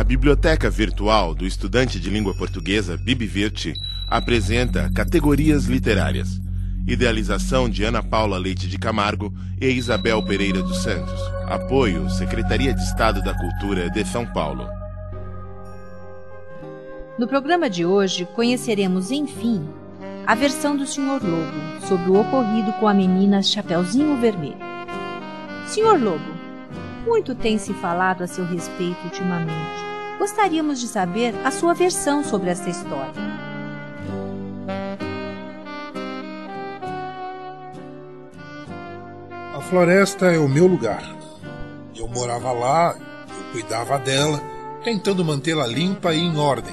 biblioteca virtual do estudante de língua portuguesa BibVirt apresenta Categorias Literárias. Idealização de Ana Paula Leite de Camargo e Isabel Pereira dos Santos. Apoio Secretaria de Estado da Cultura de São Paulo. No programa de hoje, conheceremos, enfim, a versão do Sr. Lobo sobre o ocorrido com a menina Chapeuzinho Vermelho. Sr. Lobo, muito tem se falado a seu respeito ultimamente. Gostaríamos de saber a sua versão sobre esta história. A floresta é o meu lugar. Eu morava lá, eu cuidava dela, tentando mantê-la limpa e em ordem.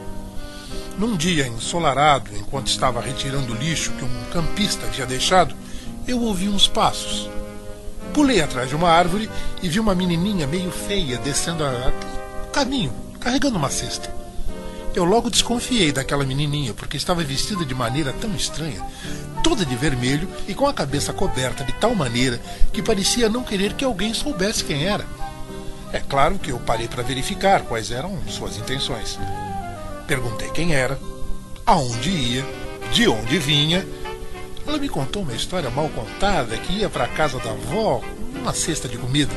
Num dia ensolarado, enquanto estava retirando o lixo que um campista havia deixado, eu ouvi uns passos. Pulei atrás de uma árvore e vi uma menininha meio feia descendo o caminho, carregando uma cesta. Eu logo desconfiei daquela menininha, porque estava vestida de maneira tão estranha, toda de vermelho e com a cabeça coberta de tal maneira que parecia não querer que alguém soubesse quem era. É claro que eu parei para verificar quais eram suas intenções. Perguntei quem era, aonde ia, de onde vinha. Ela me contou uma história mal contada que ia para a casa da avó com uma cesta de comida.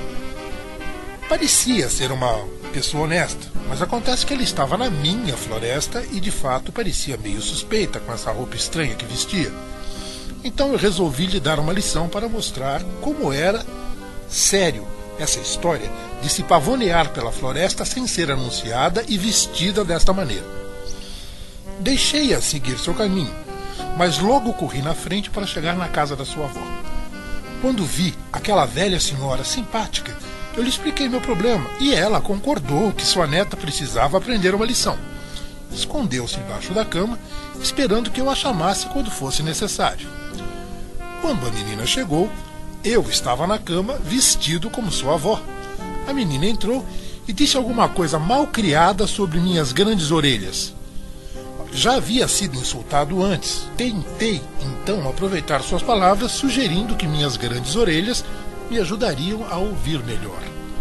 Parecia ser uma pessoa honesta, mas acontece que ela estava na minha floresta e de fato parecia meio suspeita com essa roupa estranha que vestia. Então eu resolvi lhe dar uma lição para mostrar como era sério essa história de se pavonear pela floresta sem ser anunciada e vestida desta maneira. Deixei-a seguir seu caminho, mas logo corri na frente para chegar na casa da sua avó. Quando vi aquela velha senhora simpática, eu lhe expliquei meu problema e ela concordou que sua neta precisava aprender uma lição. Escondeu-se embaixo da cama, esperando que eu a chamasse quando fosse necessário. Quando a menina chegou, eu estava na cama, vestido como sua avó. A menina entrou e disse alguma coisa mal criada sobre minhas grandes orelhas. Já havia sido insultado antes. Tentei, então, aproveitar suas palavras, sugerindo que minhas grandes orelhas me ajudariam a ouvir melhor.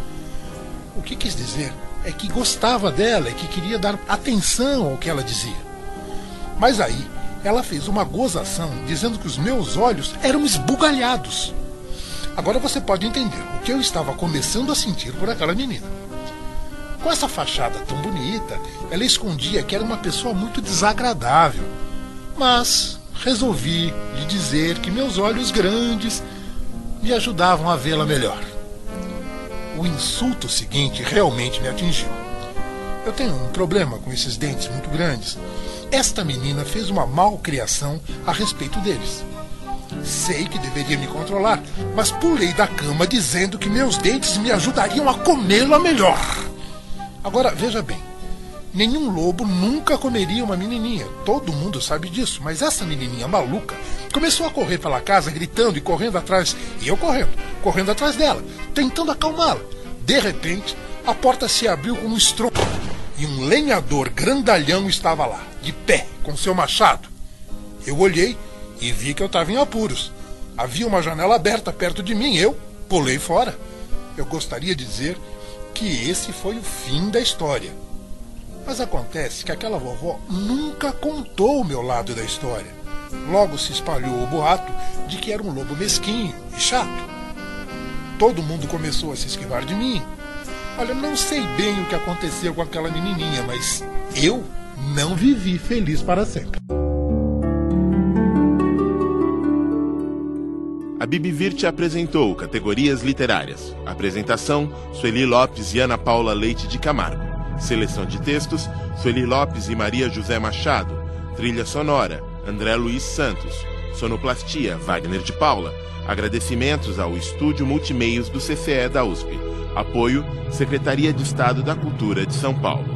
O que quis dizer é que gostava dela e que queria dar atenção ao que ela dizia. Mas aí, ela fez uma gozação, dizendo que os meus olhos eram esbugalhados. Agora você pode entender o que eu estava começando a sentir por aquela menina. Com essa fachada tão bonita, ela escondia que era uma pessoa muito desagradável. Mas resolvi lhe dizer que meus olhos grandes me ajudavam a vê-la melhor. O insulto seguinte realmente me atingiu. Eu tenho um problema com esses dentes muito grandes. Esta menina fez uma malcriação a respeito deles. Sei que deveria me controlar, mas pulei da cama dizendo que meus dentes me ajudariam a comê-la melhor. Agora, veja bem, nenhum lobo nunca comeria uma menininha, todo mundo sabe disso, mas essa menininha maluca começou a correr pela casa, gritando e correndo atrás, e eu correndo atrás dela, tentando acalmá-la. De repente, a porta se abriu com um estrondo, e um lenhador grandalhão estava lá, de pé, com seu machado. Eu olhei e vi que eu estava em apuros. Havia uma janela aberta perto de mim, eu pulei fora. Eu gostaria de dizer que esse foi o fim da história. Mas acontece que aquela vovó nunca contou o meu lado da história. Logo se espalhou o boato de que era um lobo mesquinho e chato. Todo mundo começou a se esquivar de mim. Olha, não sei bem o que aconteceu com aquela menininha, mas eu não vivi feliz para sempre. A BibVirt apresentou Categorias Literárias. Apresentação, Sueli Lopes e Ana Paula Leite de Camargo. Seleção de textos, Sueli Lopes e Maria José Machado. Trilha sonora, André Luiz Santos. Sonoplastia, Wagner de Paula. Agradecimentos ao Estúdio Multimeios do CCE da USP. Apoio, Secretaria de Estado da Cultura de São Paulo.